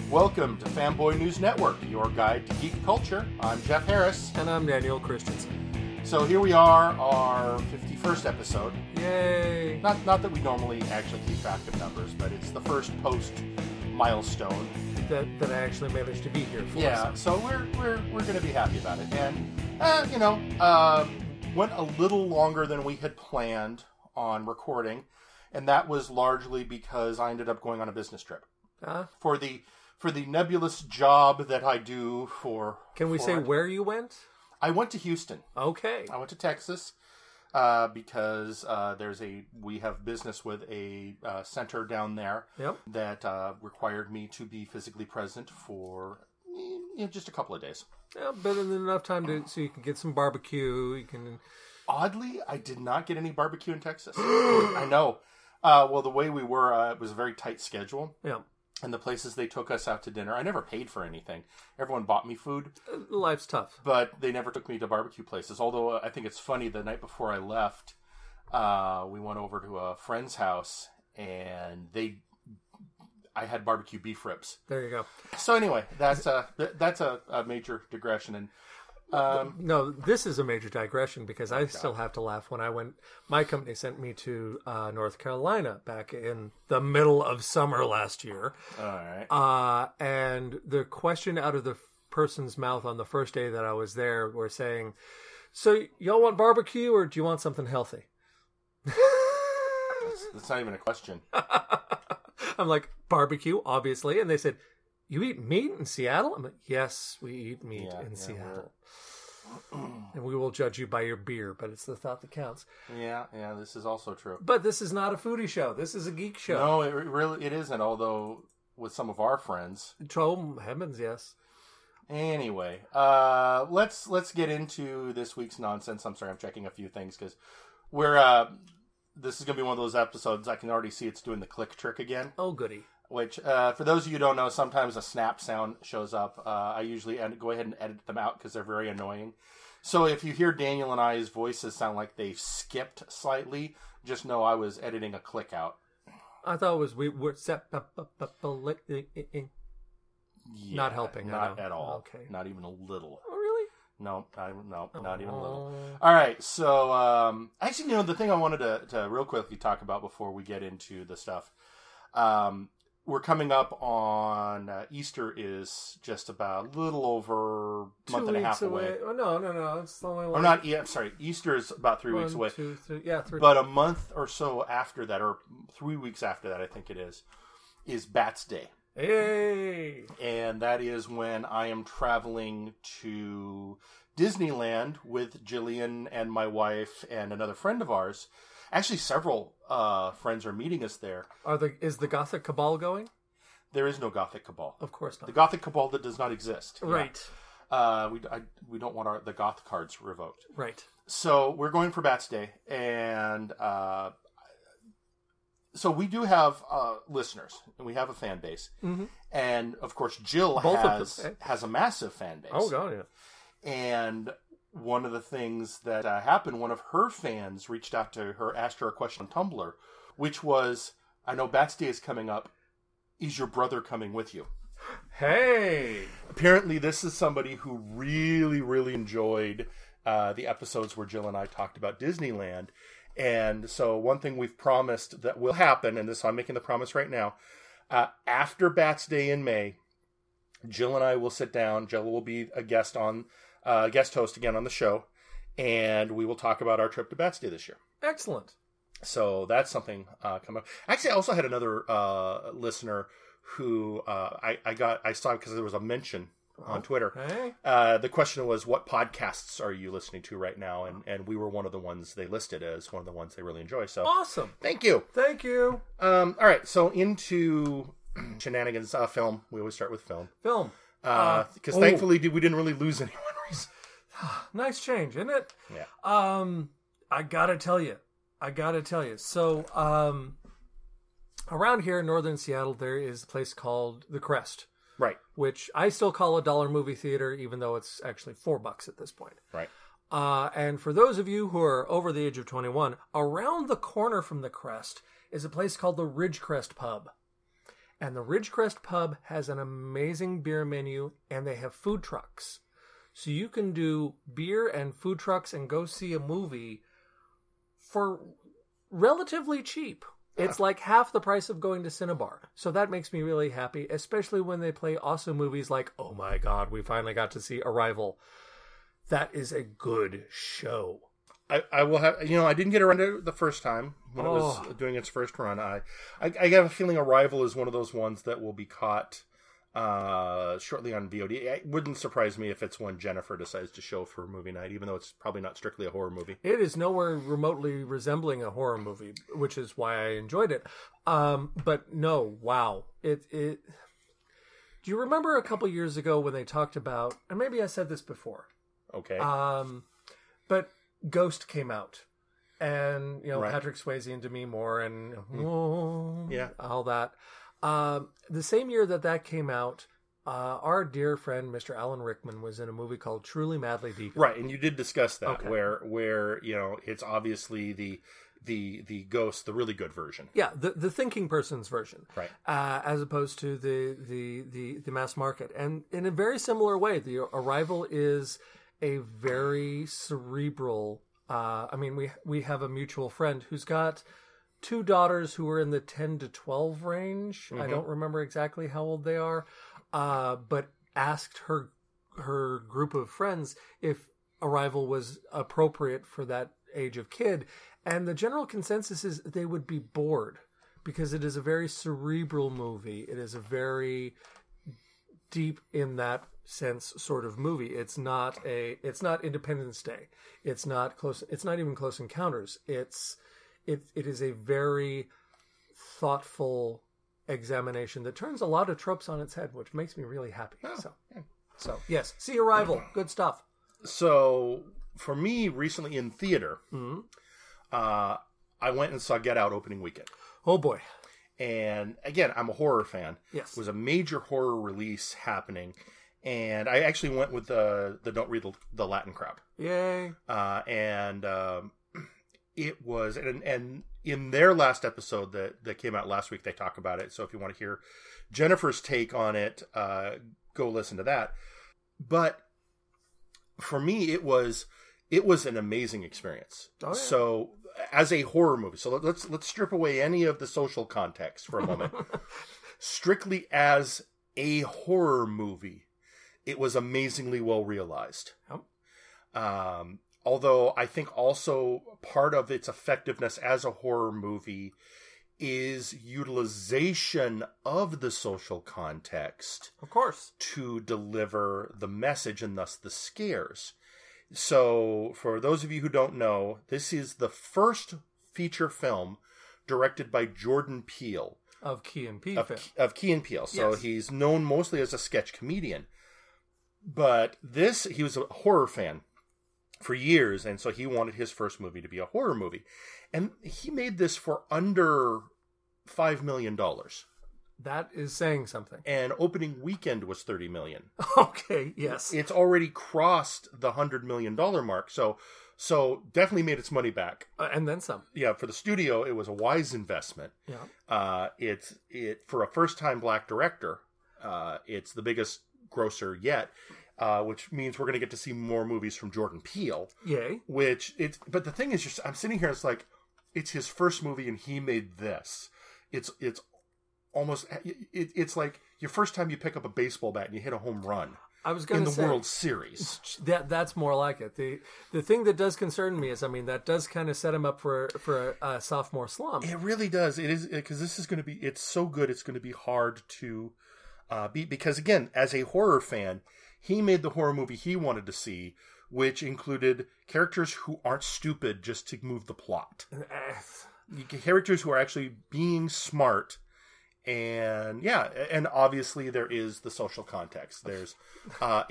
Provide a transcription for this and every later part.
Welcome to Fanboy News Network, your guide to geek culture. I'm Jeff Harris. And I'm Daniel Christensen. So here we are, our 51st episode. Yay! Not that we normally actually keep track of numbers, but it's the first post milestone that I actually managed to be here for. Yeah, so we're going to be happy about it. And went a little longer than we had planned on recording, and that was largely because I ended up going on a business trip for the nebulous job that I do for. Can we say where you went? I went to Houston. Okay. I went to Texas because we have business with a center down there that required me to be physically present for just a couple of days. Yeah, but enough time so you can get some barbecue. You can. Oddly, I did not get any barbecue in Texas. I know. Well, the way we were, it was a very tight schedule. Yeah. And the places they took us out to dinner, I never paid for anything. Everyone bought me food. Life's tough. But they never took me to barbecue places. Although I think it's funny, the night before I left, we went over to a friend's house, and I had barbecue beef ribs. There you go. So anyway, that's a major digression. And no, this is a major digression because I still have to laugh when I went. My company sent me to North Carolina back in the middle of summer last year. All right. And the question out of the person's mouth on the first day that I was there were saying, "So y'all want barbecue or do you want something healthy?" That's not even a question. I'm like, barbecue, obviously, and they said, "You eat meat in Seattle?" I'm like, "Yes, we eat meat in Seattle." And we will judge you by your beer, but it's the thought that counts. Yeah, this is also true. But this is not a foodie show. This is a geek show. No, it isn't, although with some of our friends. Oh, heavens, yes. Anyway, let's get into this week's nonsense. I'm sorry, I'm checking a few things because this is going to be one of those episodes I can already see it's doing the click trick again. Oh, goody. Which, for those of you who don't know, sometimes a snap sound shows up. I usually go ahead and edit them out because they're very annoying. So if you hear Daniel and I's voices sound like they skipped slightly, just know I was editing a click out. I thought it was we were not helping. Not at all. Okay. Not even a little. Oh, really? No, not even a little. All right, so actually, the thing I wanted to real quickly talk about before we get into the stuff, we're coming up on Easter is just about a little over a month and a half away. Oh, no, it's only like... Or not, I'm sorry, Easter is about 3 weeks away. 2, 3, yeah, 3. But a month or so after that, or 3 weeks after that, I think it is Bats Day. Hey! And that is when I am traveling to Disneyland with Jillian and my wife and another friend of ours. Actually, several friends are meeting us there. Is the Gothic Cabal going? There is no Gothic Cabal. Of course not. The Gothic Cabal that does not exist. Right. Yeah. We don't want the Goth cards revoked. Right. So we're going for Bats Day, and so we do have listeners, and we have a fan base. Mm-hmm. And, of course, Jill has a massive fan base. Oh, God, yeah. And one of the things that happened, one of her fans reached out to her, asked her a question on Tumblr, which was, I know Bats Day is coming up. Is your brother coming with you? Hey! Apparently, this is somebody who really, really enjoyed the episodes where Jill and I talked about Disneyland. And so one thing we've promised that will happen, and I'm making the promise right now, after Bats Day in May, Jill and I will sit down. Jill will be a guest host again on the show, and we will talk about our trip to Bats Day this year. Excellent. So that's something coming up. Actually, I also had another listener who I saw because there was a mention on Twitter. Hey. The question was, what podcasts are you listening to right now? And we were one of the ones they listed as one of the ones they really enjoy. So awesome. Thank you. All right, so into shenanigans. Film. We always start with film. Because thankfully we didn't really lose anyone recently. Nice change, isn't it? Yeah. I gotta tell you. So, around here in northern Seattle, there is a place called The Crest. Right. Which I still call a $1 movie theater, even though it's actually $4 at this point. Right. And for those of you who are over the age of 21, around the corner from The Crest is a place called the Ridgecrest Pub. And the Ridgecrest Pub has an amazing beer menu, and they have food trucks. So you can do beer and food trucks and go see a movie for relatively cheap. It's like half the price of going to Cinebar. So that makes me really happy, especially when they play awesome movies like, oh my God, we finally got to see Arrival. That is a good show. I will have, I didn't get around to it the first time when it was doing its first run. I have a feeling Arrival is one of those ones that will be caught shortly on VOD. It wouldn't surprise me if it's one Jennifer decides to show for movie night, even though it's probably not strictly a horror movie. It is nowhere remotely resembling a horror movie, which is why I enjoyed it. But no, wow. Do you remember a couple years ago when they talked about, and maybe I said this before. Okay. But Ghost came out, and Right. Patrick Swayze and Demi Moore and all that. The same year that came out, our dear friend Mr. Alan Rickman was in a movie called Truly Madly Deviant. Right, and you did discuss that, Okay. where it's obviously the Ghost, the really good version. Yeah, the thinking person's version, Right. As opposed to the mass market, and in a very similar way, the Arrival is a very cerebral. We have a mutual friend who's got 2 daughters who are in the 10 to 12 range. I don't remember exactly how old they are, but asked her group of friends if Arrival was appropriate for that age of kid, and the general consensus is they would be bored because it is a very cerebral movie. It is a very deep in that sense sort of movie. It's not Independence Day. It's not even Close Encounters. It is a very thoughtful examination that turns a lot of tropes on its head, which makes me really happy. So yes, see Arrival, good stuff. So for me, recently in theater, I went and saw Get Out opening weekend. Oh boy. And again, I'm a horror fan. Yes. It was a major horror release happening. And I actually went with the Don't Read the Latin crowd. Yay. It was, and in their last episode that came out last week, they talk about it. So if you want to hear Jennifer's take on it, go listen to that. But for me, it was an amazing experience. Oh, yeah. So as a horror movie, so let's strip away any of the social context for a moment. Strictly as a horror movie, it was amazingly well realized. Yep. Although I think also part of its effectiveness as a horror movie is utilization of the social context. Of course. To deliver the message and thus the scares. So, for those of you who don't know, this is the first feature film directed by Jordan Peele. Of Key and Peele. Of Key and Peele. So, yes. He's known mostly as a sketch comedian. But he was a horror fan for years, and so he wanted his first movie to be a horror movie. And he made this for under $5 million. That is saying something. And opening weekend was $30 million. Okay, yes. It's already crossed the $100 million mark, so definitely made its money back. And then some. Yeah, for the studio, it was a wise investment. Yeah. For a first-time black director, it's the biggest grosser yet. Which means we're going to get to see more movies from Jordan Peele. Yay. But the thing is, I'm sitting here, it's like, it's his first movie and he made this. It's almost, it's like your first time you pick up a baseball bat and you hit a home run. I was going to say. In the World Series. That's more like it. The thing that does concern me is, that does kind of set him up for a sophomore slump. It really does. It is, because this is going to be, it's so good, it's going to be hard to beat. Because again, as a horror fan, he made the horror movie he wanted to see, which included characters who aren't stupid just to move the plot. Characters who are actually being smart. And obviously there is the social context. There's, for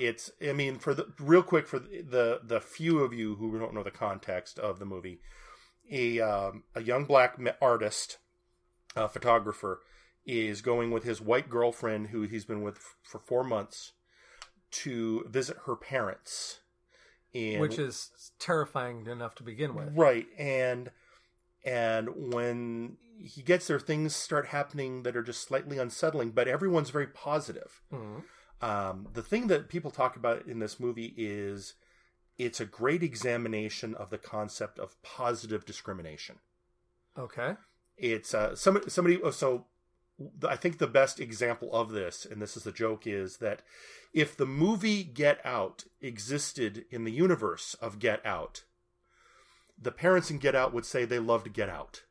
the few of you who don't know the context of the movie, a young black artist, photographer, is going with his white girlfriend who he's been with for 4 months to visit her parents. Which is terrifying enough to begin with. Right. And And when he gets there, things start happening that are just slightly unsettling, but everyone's very positive. The thing that people talk about in this movie is it's a great examination of the concept of positive discrimination. Okay. It's somebody. So I think the best example of this, and this is the joke, is that if the movie Get Out existed in the universe of Get Out, the parents in Get Out would say they loved Get Out.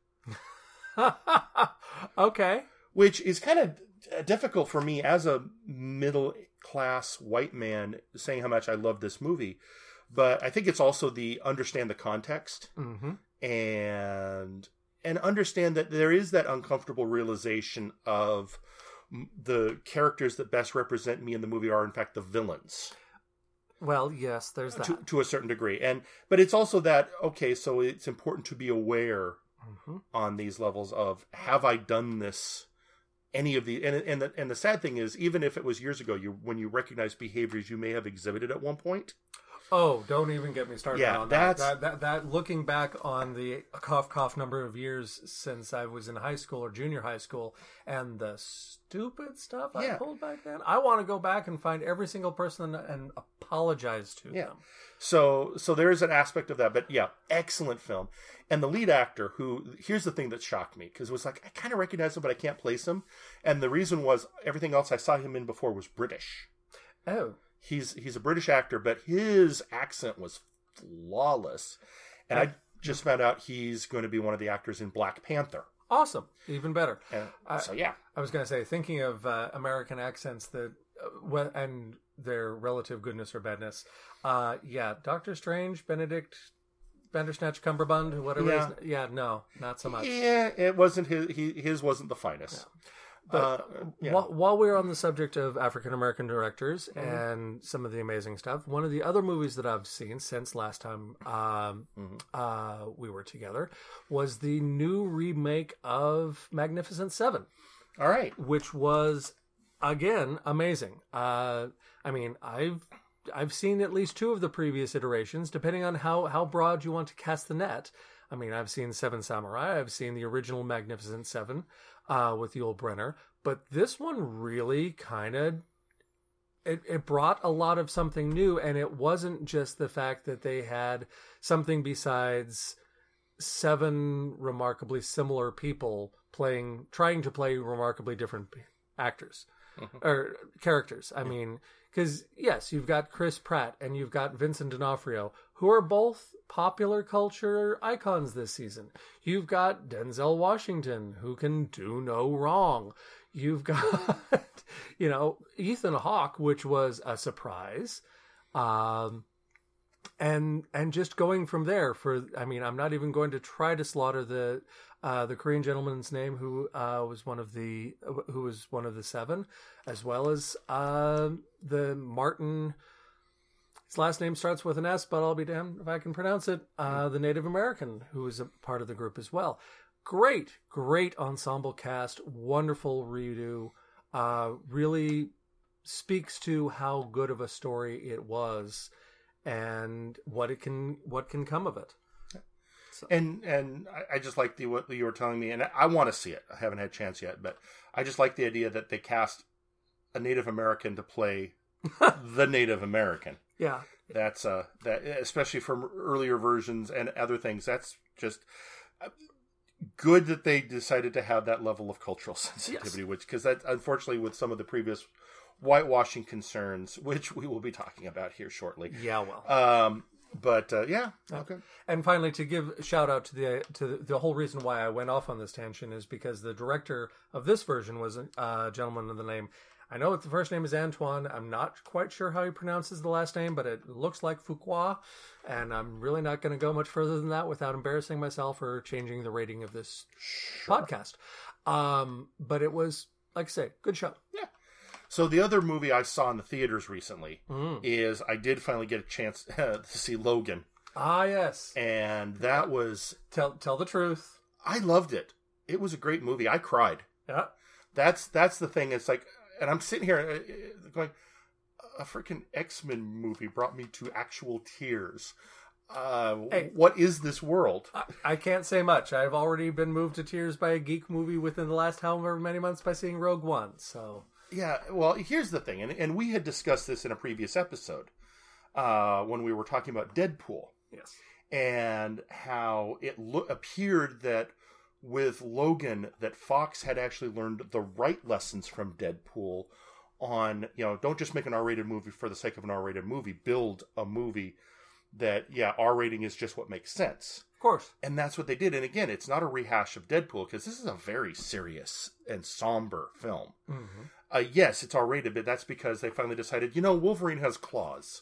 Okay. Which is kind of difficult for me as a middle-class white man saying how much I love this movie. But I think it's also the understand the context and understand that there is that uncomfortable realization of the characters that best represent me in the movie are in fact the villains. Well, yes, there's that. To a certain degree. But it's also that, okay, so it's important to be aware on these levels of, have I done this, any of the, and the sad thing is, even if it was years ago, when you recognize behaviors you may have exhibited at one point. Oh, don't even get me started on that. That looking back on the cough number of years since I was in high school or junior high school, and the stupid stuff I pulled back then, I want to go back and find every single person and apologize to them. So there is an aspect of that, but excellent film. And the lead actor, who, here's the thing that shocked me, because it was like, I kind of recognize him, but I can't place him. And the reason was, everything else I saw him in before was British. Oh. He's a British actor, but his accent was flawless. And I just found out he's going to be one of the actors in Black Panther. Awesome. Even better. I was going to say, thinking of American accents that and their relative goodness or badness. Doctor Strange, Benedict Bandersnatch Cumberbund, whatever it is. Yeah, no, not so much. Yeah, it wasn't his wasn't the finest. Yeah. But while we're on the subject of African-American directors and some of the amazing stuff, one of the other movies that I've seen since last time we were together was the new remake of Magnificent Seven. All right. Which was, again, amazing. I mean, I've seen at least two of the previous iterations, depending on how broad you want to cast the net. I mean, I've seen Seven Samurai. I've seen the original Magnificent Seven with Yul Brynner. But this one really kind of, it brought a lot of something new. And it wasn't just the fact that they had something besides seven remarkably similar people trying to play remarkably different actors or characters. I mean, because yes, you've got Chris Pratt and you've got Vincent D'Onofrio, who are both popular culture icons this season. You've got Denzel Washington, who can do no wrong. You've got, Ethan Hawke, which was a surprise. And just going from there I'm not even going to try to slaughter the Korean gentleman's name who was one of the seven, as well as the Martin. His last name starts with an S, but I'll be damned if I can pronounce it. The Native American, who was a part of the group as well. Great ensemble cast, wonderful redo. Really speaks to how good of a story it was and what can come of it. So. And I just like what you were telling me, and I want to see it. I haven't had a chance yet, but I just like the idea that they cast a Native American to play the Native American. Yeah, that's that, especially from earlier versions and other things. That's just good that they decided to have that level of cultural sensitivity, because that, unfortunately, with some of the previous whitewashing concerns, which we will be talking about here shortly. Yeah, well. Okay. And finally, to give a shout out to the whole reason why I went off on this tangent is because the director of this version was a gentleman with the name. I know the first name is Antoine. I'm not quite sure how he pronounces the last name, but it looks like Fuqua. And I'm really not going to go much further than that without embarrassing myself or changing the rating of this podcast. But it was, like I say, good show. Yeah. So the other movie I saw in the theaters recently is I did finally get a chance to see Logan. Ah, yes. And that was... Tell the truth. I loved it. It was a great movie. I cried. Yeah. That's the thing. It's like... And I'm sitting here going, a freaking X-Men movie brought me to actual tears. what is this world? I can't say much. I've already been moved to tears by a geek movie within the last however many months by seeing Rogue One. So yeah, well, here's the thing, and we had discussed this in a previous episode when we were talking about Deadpool. Yes, and how it appeared that with Logan, that Fox had actually learned the right lessons from Deadpool on, don't just make an R-rated movie for the sake of an R-rated movie. Build a movie that, R rating is just what makes sense. Of course. And that's what they did. And again, it's not a rehash of Deadpool, because this is a very serious and somber film. Mm-hmm. Yes, it's R-rated, but that's because they finally decided, Wolverine has claws.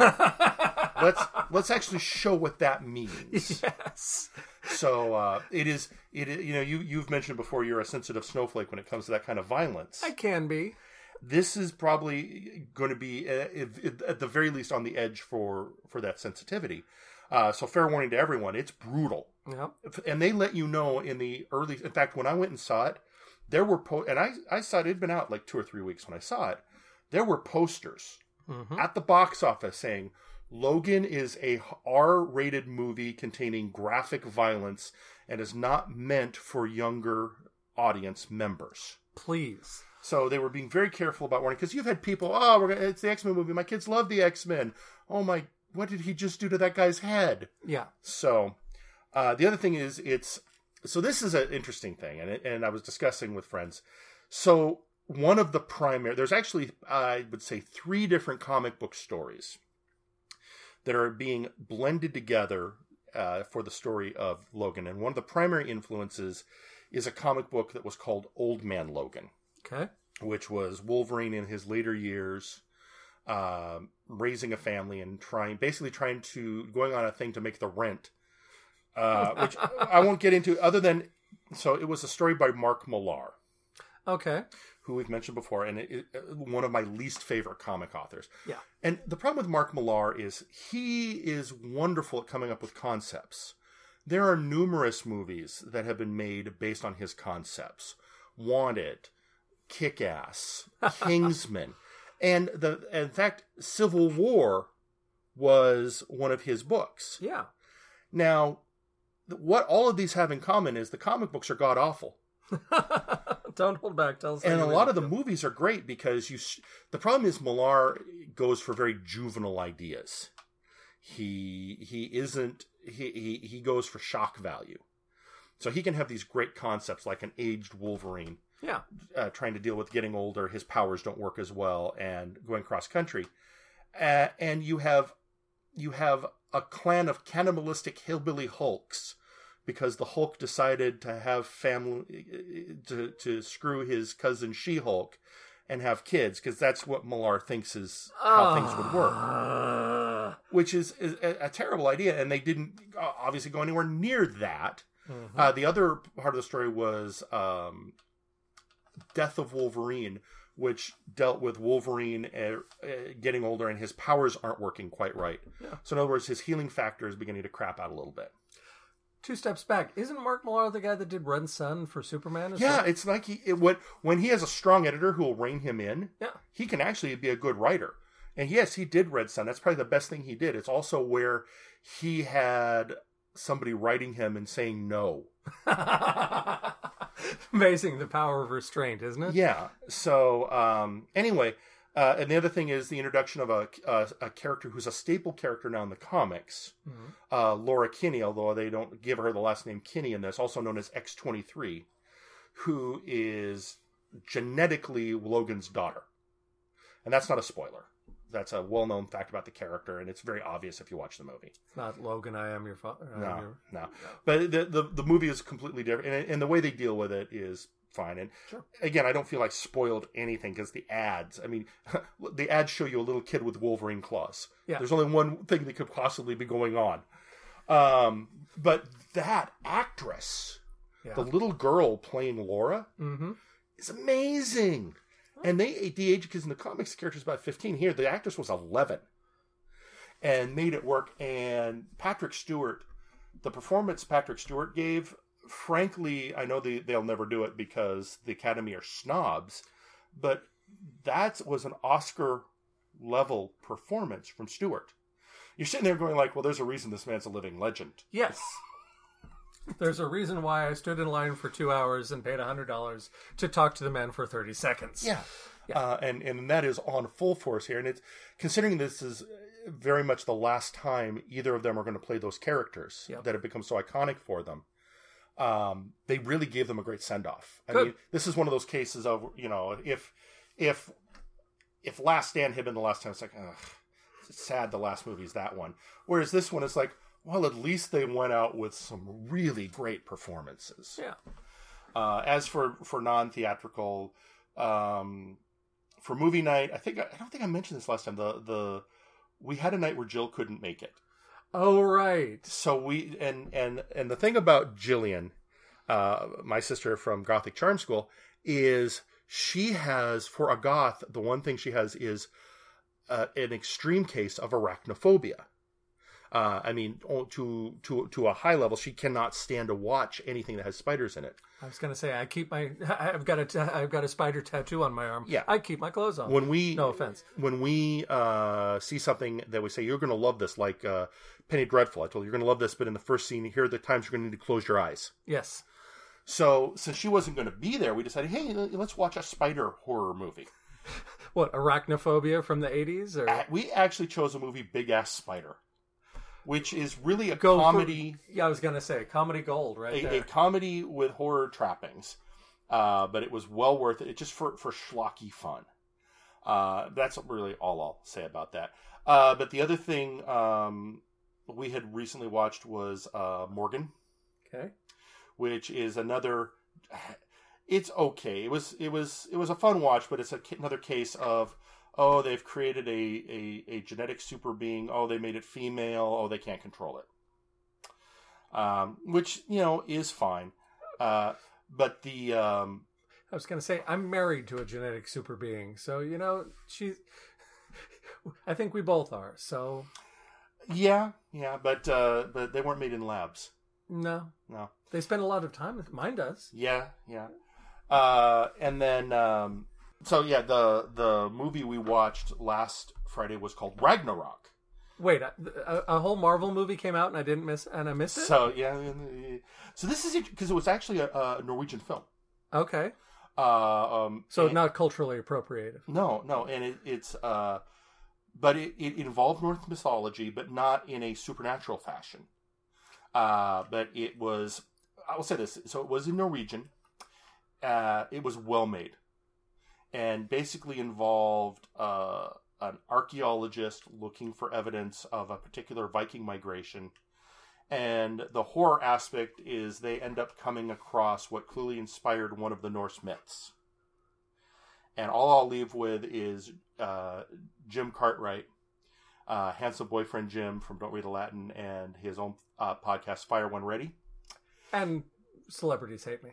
Let's actually show what that means. Yes. So it is. You've mentioned before you're a sensitive snowflake when it comes to that kind of violence. I can be. This is probably going to be at the very least on the edge for that sensitivity. So fair warning to everyone, it's brutal. Yep. And they let you know in the early. In fact, when I went and saw it, there were and I saw it had been out like 2 or 3 weeks when I saw it. There were posters at the box office saying Logan is a R-rated movie containing graphic violence and is not meant for younger audience members. Please. So they were being very careful about warning, because you've had people, it's the X-Men movie. My kids love the X-Men. Oh my, what did he just do to that guy's head? Yeah. So the other thing is, so this is an interesting thing, and I was discussing with friends. So one of the there's actually, I would say, 3 different comic book stories that are being blended together for the story of Logan. And one of the primary influences is a comic book that was called Old Man Logan. Okay. Which was Wolverine in his later years, raising a family and going on a thing to make the rent, which I won't get into other than, so it was a story by Mark Millar. Okay. Who we've mentioned before, and one of my least favorite comic authors. Yeah. And the problem with Mark Millar is he is wonderful at coming up with concepts. There are numerous movies that have been made based on his concepts. Wanted, Kick-Ass, Kingsman, and in fact, Civil War was one of his books. Yeah. Now, what all of these have in common is the comic books are god-awful. Don't hold back. Tell us. And a lot of the movies are great because the problem is Millar goes for very juvenile ideas. He goes for shock value. So he can have these great concepts like an aged Wolverine. Yeah. Trying to deal with getting older, his powers don't work as well, and going cross country. And you have a clan of cannibalistic hillbilly Hulks, because the Hulk decided to have family to screw his cousin She-Hulk and have kids, because that's what Millar thinks is how things would work, which is a terrible idea, and they didn't obviously go anywhere near that. Mm-hmm. The other part of the story was Death of Wolverine, which dealt with Wolverine getting older and his powers aren't working quite right. Yeah. So in other words, his healing factor is beginning to crap out a little bit. 2 steps back. Isn't Mark Millar the guy that did Red Sun for Superman? It's like when he has a strong editor who will rein him in, he can actually be a good writer. And yes, he did Red Sun. That's probably the best thing he did. It's also where he had somebody writing him and saying no. Amazing, the power of restraint, isn't it? Yeah. So anyway, and the other thing is the introduction of a character who's a staple character now in the comics, Laura Kinney, although they don't give her the last name Kinney in this, also known as X-23, who is genetically Logan's daughter. And that's not a spoiler. That's a well-known fact about the character, and it's very obvious if you watch the movie. It's not Logan, I am your father. No. But the movie is completely different, and the way they deal with it is fine. And again, I don't feel like spoiled anything, because the ads show you a little kid with Wolverine claws. Yeah. There's only one thing that could possibly be going on. But that actress, the little girl playing Laura, is amazing. And the age, because in the comics, the character's about 15. Here, the actress was 11. And made it work. And Patrick Stewart, the performance Patrick Stewart gave, frankly, I know they'll never do it because the Academy are snobs, but that was an Oscar-level performance from Stewart. you're sitting there going like, well, there's a reason this man's a living legend. Yes. There's a reason why I stood in line for 2 hours and paid $100 to talk to the man for 30 seconds. Yeah. And that is on full force here. And it's considering this is very much the last time either of them are going to play those characters that have become so iconic for them. They really gave them a great send-off. I mean, this is one of those cases of, if Last Stand had been the last time, it's like, ugh, it's sad the last movie is that one. Whereas this one is like, well, at least they went out with some really great performances. Yeah. As for non-theatrical, for movie night, I don't think I mentioned this last time. We had a night where Jill couldn't make it. Oh, right. So we and the thing about Jillian, my sister from Gothic Charm School, is she has, for a goth, the one thing she has is an extreme case of arachnophobia. I mean, to a high level, she cannot stand to watch anything that has spiders in it. I was going to say, I've got a spider tattoo on my arm. Yeah. I keep my clothes on. No offense. When we see something that we say, you're going to love this, like Penny Dreadful, I told you, you're going to love this, but in the first scene, here are the times you're going to need to close your eyes. Yes. So, since she wasn't going to be there, we decided, hey, let's watch a spider horror movie. What, Arachnophobia from the 80s? Or? We actually chose a movie, Big Ass Spider, which is really a comedy. I was going to say, comedy gold, right there. A comedy with horror trappings. But it was well worth it. It's just for schlocky fun. That's really all I'll say about that. But the other thing we had recently watched was Morgan. Okay. Which is another. It's okay. It was a fun watch, but it's another case of, oh, they've created a genetic super being. Oh, they made it female. Oh, they can't control it. Which is fine. But the I was going to say, I'm married to a genetic super being, so she's. I think we both are. So. Yeah, but they weren't made in labs. No. They spend a lot of time with mine does. Yeah. And then the movie we watched last Friday was called Ragnarok. Wait, a whole Marvel movie came out and I missed it? So so this is because it was actually a Norwegian film. Okay. So not culturally appropriated. No, and it's but it involved Norse mythology, but not in a supernatural fashion. But it was, I will say this, so it was in Norwegian. It was well made, and basically involved an archaeologist looking for evidence of a particular Viking migration. And the horror aspect is they end up coming across what clearly inspired one of the Norse myths. And all I'll leave with is Jim Cartwright, handsome boyfriend Jim from Don't Read a Latin, and his own podcast, Fire When Ready. And Celebrities Hate Me.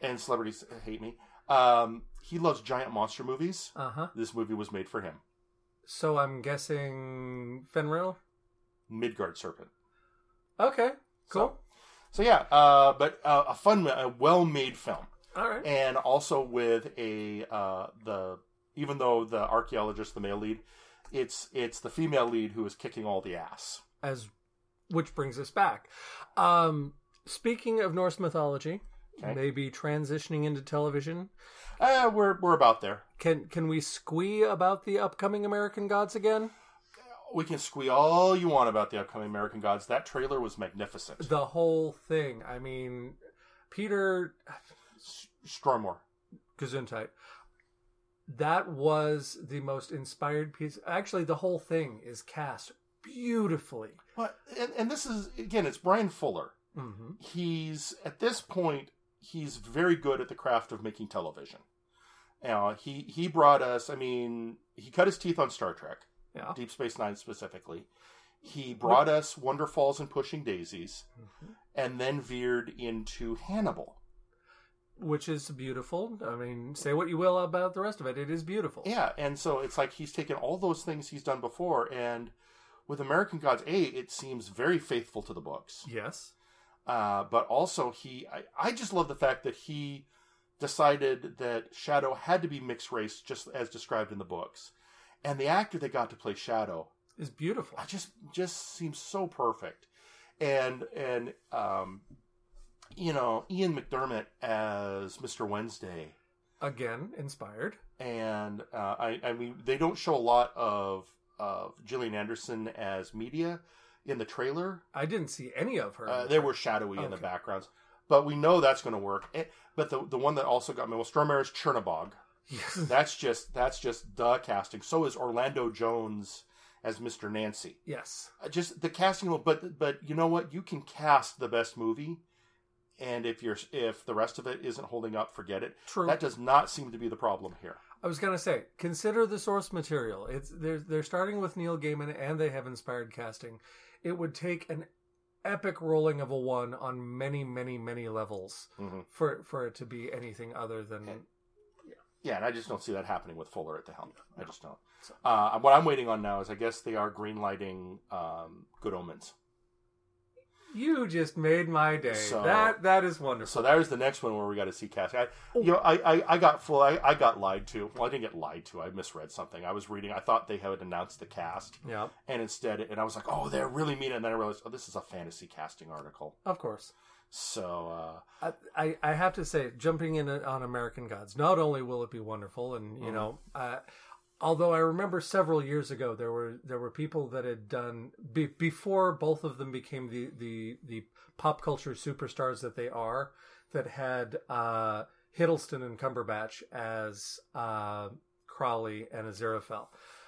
He loves giant monster movies. Uh-huh. This movie was made for him. So I'm guessing Fenrir? Midgard Serpent. Okay, cool. So yeah, but a fun, well-made film. All right. And also with even though the archaeologist, the male lead, it's the female lead who is kicking all the ass. Which brings us back. Speaking of Norse mythology, maybe transitioning into television. We're about there. Can we squee about the upcoming American Gods again? We can squee all you want about the upcoming American Gods. That trailer was magnificent. The whole thing. I mean, Peter Stormare. Gesundheit. That was the most inspired piece. Actually, the whole thing is cast beautifully. But and this is, again, it's Brian Fuller. Mm-hmm. He's, at this point, he's very good at the craft of making television. He brought us, he cut his teeth on Star Trek. Yeah. Deep Space Nine specifically. He brought us Wonder Falls and Pushing Daisies, and then veered into Hannibal. Which is beautiful. Say what you will about the rest of it. It is beautiful. Yeah, and so it's like he's taken all those things he's done before, and with American Gods, it seems very faithful to the books. Yes. But also, I just love the fact that he decided that Shadow had to be mixed race, just as described in the books. And the actor that got to play Shadow is beautiful. I just seems so perfect. And you know, Ian McDermott as Mr. Wednesday. Again, inspired. And I mean, they don't show a lot of Gillian Anderson as Media in the trailer. I didn't see any of her. They were shadowy in the backgrounds. But we know that's going to work. But the one that also got me, well, Stromae is Chernabog. Yes. That's just the casting. So is Orlando Jones as Mr. Nancy. Yes. Just the casting, but you know what? You can cast the best movie, and if the rest of it isn't holding up, forget it. True. That does not seem to be the problem here. I was going to say, consider the source material. They're starting with Neil Gaiman, and they have inspired casting. It would take an epic rolling of a one on many, many, many levels for it to be anything other than... Yeah, and I just don't see that happening with Fuller at the helm. I just don't. So. What I'm waiting on now is I guess they are greenlighting Good Omens. You just made my day. So, that is wonderful. So there's the next one where we got to see casting. I got lied to. Well, I didn't get lied to. I misread something. I was reading. I thought they had announced the cast. Yeah. And instead, I was like, oh, they're really mean. And then I realized, oh, this is a fantasy casting article. Of course. So I have to say, jumping in on American Gods, not only will it be wonderful, and you know, although I remember several years ago there were people that had done before both of them became the pop culture superstars that they are, that had Hiddleston and Cumberbatch as Crowley and Aziraphale.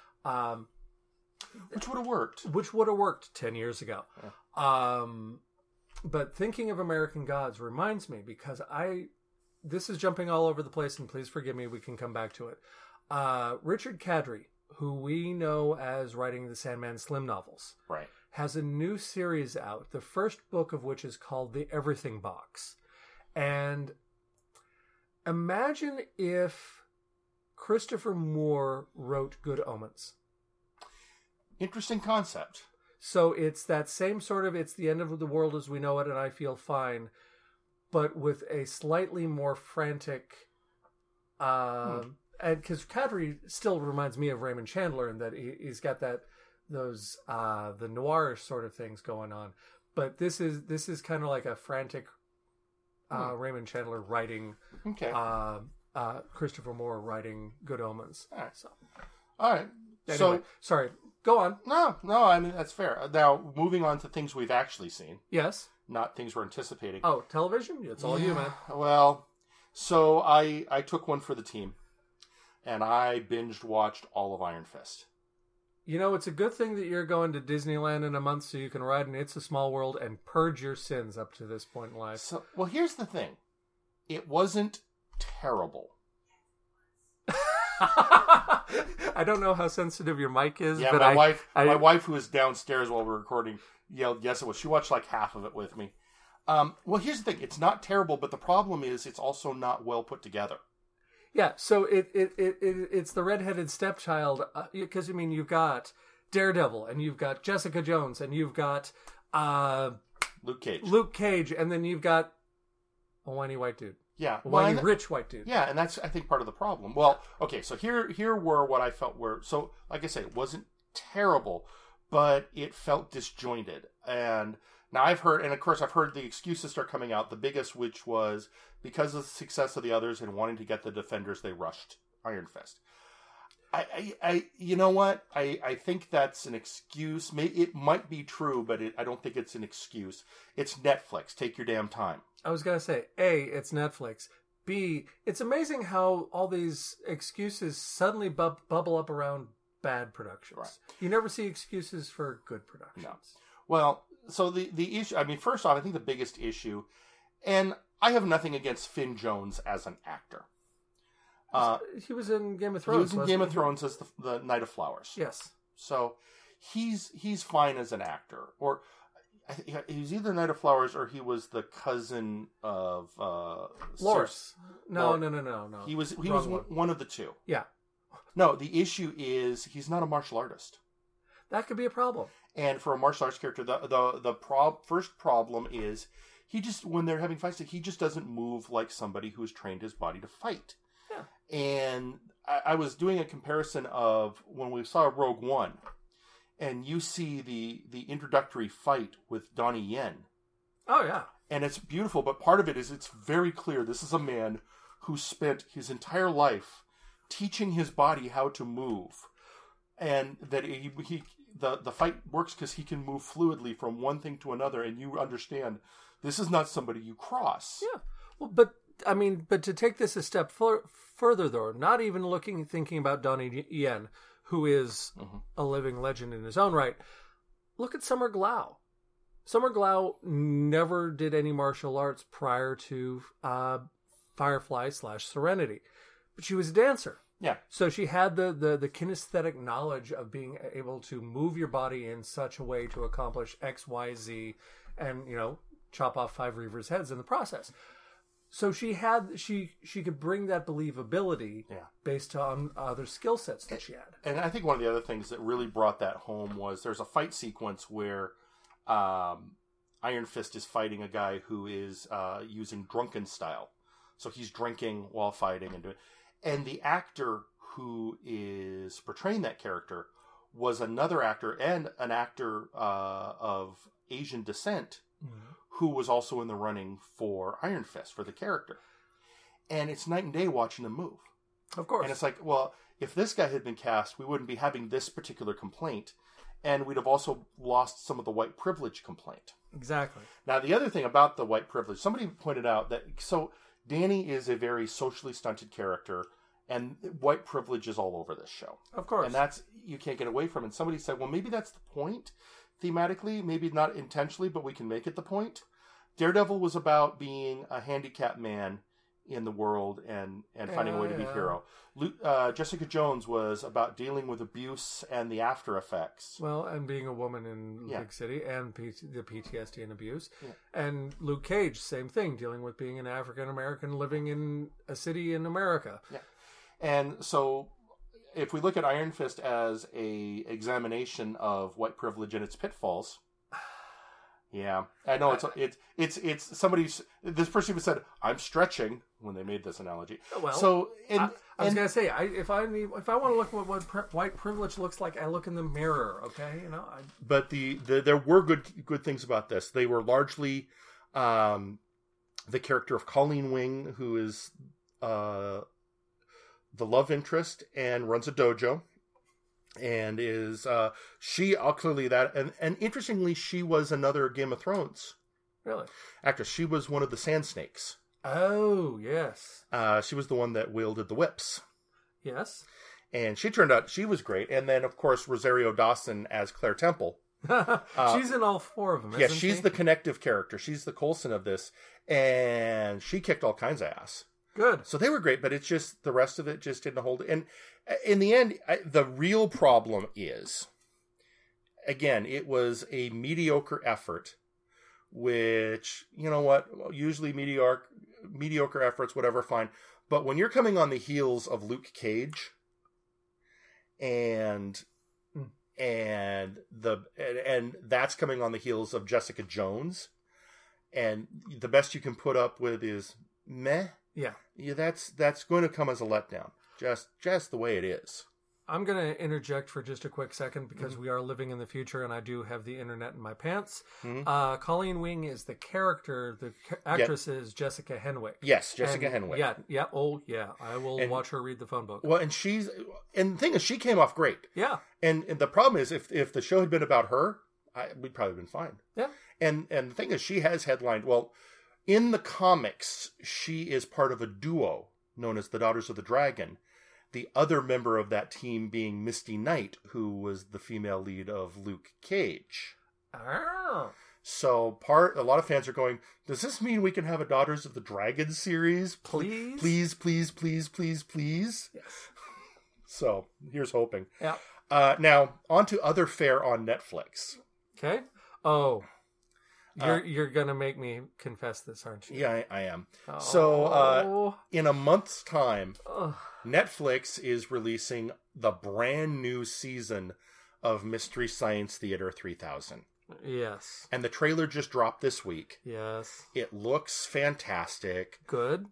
Which would have worked. Which would have worked 10 years ago. Yeah. But thinking of American Gods reminds me, because this is jumping all over the place, and please forgive me, we can come back to it. Richard Kadrey, who we know as writing the Sandman Slim novels, right, has a new series out, the first book of which is called The Everything Box. And imagine if Christopher Moore wrote Good Omens. Interesting concept. So it's that same sort of, it's the end of the world as we know it and I feel fine, but with a slightly more frantic, and because Kadrey still reminds me of Raymond Chandler in that he's got those the noir sort of things going on, but this is kind of like a frantic Raymond Chandler writing, Christopher Moore writing Good Omens. All right. So, all right. Anyway, so sorry. Go on. No, I mean, that's fair. Now, moving on to things we've actually seen. Yes. Not things we're anticipating. Oh, television? It's all you, man. Well, so I took one for the team, and I watched all of Iron Fist. You know, it's a good thing that you're going to Disneyland in a month so you can ride in It's a Small World and purge your sins up to this point in life. So, well, here's the thing. It wasn't terrible. I don't know how sensitive your mic is, yeah, but my wife, who was downstairs while we were recording, yelled, yes, it was. She watched like half of it with me. Well, here's the thing. It's not terrible, but the problem is it's also not well put together. Yeah, so it's the redheaded stepchild, because, I mean, you've got Daredevil, and you've got Jessica Jones, and you've got Luke Cage, and then you've got a whiny white dude. Yeah. A whiny rich white dude. Yeah, and that's, I think, part of the problem. Well, okay, so here were what I felt were, so, like I said, it wasn't terrible, but it felt disjointed. And now I've heard the excuses start coming out, the biggest which was because of the success of the others and wanting to get the Defenders, they rushed Iron Fist. I you know what? I think that's an excuse. It might be true, but I don't think it's an excuse. It's Netflix. Take your damn time. I was going to say, A, it's Netflix. B, it's amazing how all these excuses suddenly bubble up around bad productions. Right. You never see excuses for good productions. No. Well, so the issue, I mean, first off, I think the biggest issue, and I have nothing against Finn Jones as an actor. He was in Game of Thrones. He was in Game of Thrones as the Knight of Flowers. Yes. So he's fine as an actor. Or he was either Knight of Flowers or he was the cousin of Loras. No. He was one of the two. Yeah. No, the issue is he's not a martial artist. That could be a problem. And for a martial arts character, the first problem is he just, when they're having fights, he just doesn't move like somebody who's trained his body to fight. Yeah. And I was doing a comparison of when we saw Rogue One, and you see the introductory fight with Donnie Yen. Oh, yeah. And it's beautiful, but part of it is it's very clear this is a man who spent his entire life teaching his body how to move. And that the fight works because he can move fluidly from one thing to another, and you understand this is not somebody you cross. Yeah. Well, but to take this a step further, though, not even thinking about Donnie Yen, who is a living legend in his own right, look at Summer Glau. Summer Glau never did any martial arts prior to Firefly/Serenity, but she was a dancer. Yeah. So she had the kinesthetic knowledge of being able to move your body in such a way to accomplish X, Y, Z, and, chop off 5 Reavers' heads in the process. So she could bring that believability based on other skill sets that she had. And I think one of the other things that really brought that home was there's a fight sequence where Iron Fist is fighting a guy who is using drunken style. So he's drinking while fighting and the actor who is portraying that character was another actor and an actor of Asian descent who was also in the running for Iron Fist for the character. And it's night and day watching him move. Of course. And it's like, well, if this guy had been cast, we wouldn't be having this particular complaint. And we'd have also lost some of the white privilege complaint. Exactly. Now, the other thing about the white privilege, somebody pointed out that, so Danny is a very socially stunted character, and white privilege is all over this show. Of course. And that's, you can't get away from it. And somebody said, well, maybe that's the point, thematically, maybe not intentionally, but we can make it the point. Daredevil was about being a handicapped man in the world and finding a way to be a hero. Jessica Jones was about dealing with abuse and the after effects. Well, and being a woman in big city and the PTSD and abuse. Yeah. And Luke Cage, same thing, dealing with being an African American living in a city in America. Yeah. And so if we look at Iron Fist as a examination of white privilege and its pitfalls, yeah, I know it's somebody's. This person even said, "I'm stretching" when they made this analogy. Well, so I was gonna say, if I want to look at what white privilege looks like, I look in the mirror. Okay, But there were good things about this. They were largely the character of Colleen Wing, who is the love interest and runs a dojo. And is she clearly that and interestingly she was another Game of Thrones actress. She was one of the Sand Snakes. Oh yes. She was the one that wielded the whips. Yes. And she turned out she was great. And then of course Rosario Dawson as Claire Temple. She's in all 4 of them. Yeah, she's the connective character. She's the Coulson of this, and she kicked all kinds of ass. Good. So they were great, but it's just the rest of it just didn't hold. And in the end, the real problem is, again, it was a mediocre effort, which, you know what, usually mediocre efforts, whatever, fine. But when you're coming on the heels of Luke Cage and that's coming on the heels of Jessica Jones, and the best you can put up with is meh. Yeah, that's going to come as a letdown. Just the way it is. I'm going to interject for just a quick second because we are living in the future and I do have the internet in my pants. Colleen Wing is the character. The actress is Jessica Henwick. Yes, Jessica Henwick. Yeah. Oh, yeah. I will watch her read the phone book. Well, and the thing is, she came off great. Yeah. And the problem is, if the show had been about her, we'd probably been fine. Yeah. And the thing is, she has headlined. Well, in the comics, she is part of a duo known as the Daughters of the Dragon. The other member of that team being Misty Knight, who was the female lead of Luke Cage. Oh. So a lot of fans are going, does this mean we can have a Daughters of the Dragon series? Please? Please. Yes. So here's hoping. Yeah. Now, on to other fare on Netflix. Okay. Oh. You're going to make me confess this, aren't you? Yeah, I am. Oh. So, in a month's time, Netflix is releasing the brand new season of Mystery Science Theater 3000. Yes. And the trailer just dropped this week. Yes. It looks fantastic. Good.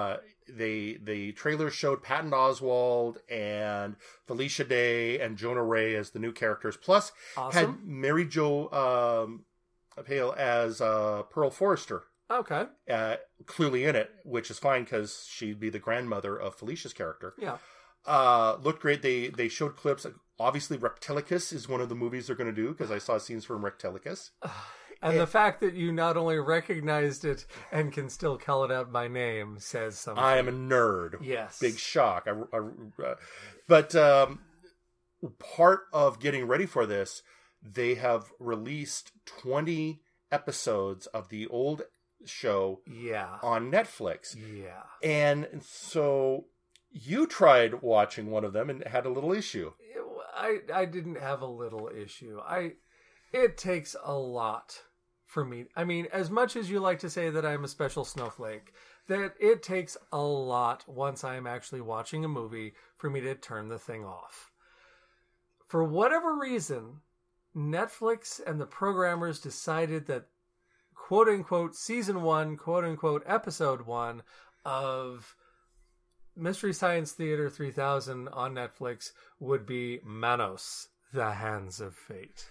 The trailer showed Patton Oswalt and Felicia Day and Jonah Ray as the new characters. Plus, had Mary Jo Pale as Pearl Forrester. Okay. Clearly in it, which is fine because she'd be the grandmother of Felicia's character. Yeah. Looked great. They showed clips. Obviously, Reptilicus is one of the movies they're going to do because I saw scenes from Reptilicus. And the fact that you not only recognized it and can still call it out by name says something. I am a nerd. Yes. Big shock. But part of getting ready for this, they have released 20 episodes of the old show on Netflix. Yeah. And so you tried watching one of them and had a little issue. I didn't have a little issue. It takes a lot for me. I mean, as much as you like to say that I'm a special snowflake, that it takes a lot once I'm actually watching a movie for me to turn the thing off. For whatever reason, Netflix and the programmers decided that quote unquote season 1, quote unquote episode 1 of Mystery Science Theater 3000 on Netflix would be Manos, The Hands of Fate.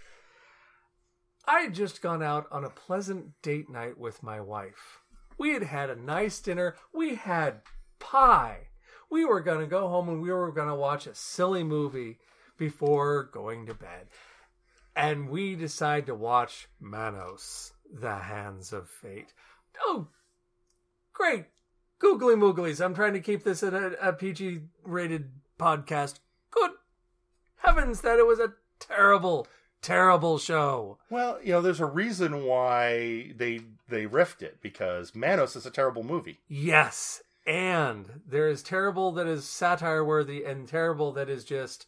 I had just gone out on a pleasant date night with my wife. We had had a nice dinner. We had pie. We were going to go home and we were going to watch a silly movie before going to bed. And we decided to watch Manos, The Hands of Fate. Oh, great. Googly mooglies. I'm trying to keep this at a PG-rated podcast. Good heavens, that it was a terrible, terrible show. Well, there's a reason why they riffed it, because Manos is a terrible movie. Yes, and there is terrible that is satire-worthy and terrible that is just...